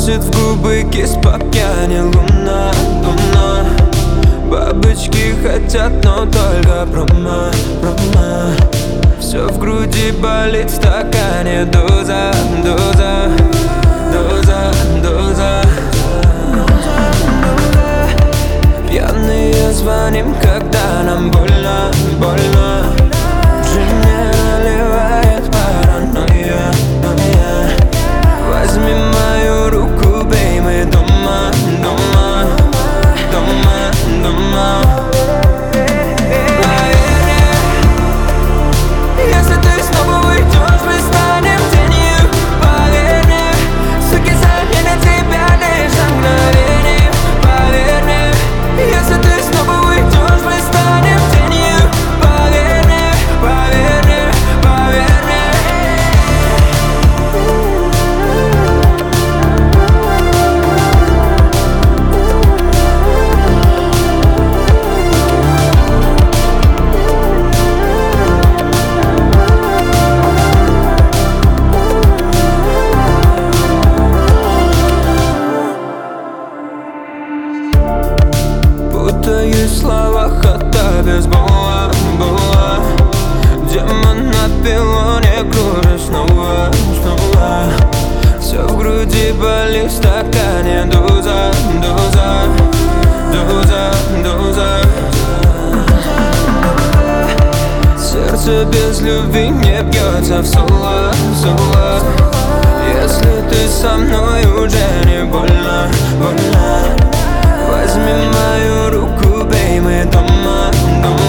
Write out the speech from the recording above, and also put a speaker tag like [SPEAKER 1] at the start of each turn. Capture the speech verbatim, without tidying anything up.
[SPEAKER 1] Просит в губы кис, пока не луна, луна. Бабочки хотят, но только промо, промо. Все в груди болит, в стакане доза, доза, доза, доза. Пьяные звоним, когда нам больно, больно. Джинни наливает паранойя, ноя. Возьми мою руку, бей, мы дома, дома, дома, дома. Если ты снова уйдешь, мы станем тенью. Поверь мне, суки заменят тебя лишь на мгновение. Поверь мне, если ты снова уйдешь, мы станем тенью. Поверь мне, поверь мне, поверь мне. Путаюсь в словах, хода без бола, бола. Демон на пилоне кружит снова, снова. Все в груди болит, в стакане доза, доза, доза, доза. Сердце без любви не бьется в соло, соло. Если ты со мной, уже не больно, больно. Возьми мою руку, бей, мы дома, дома.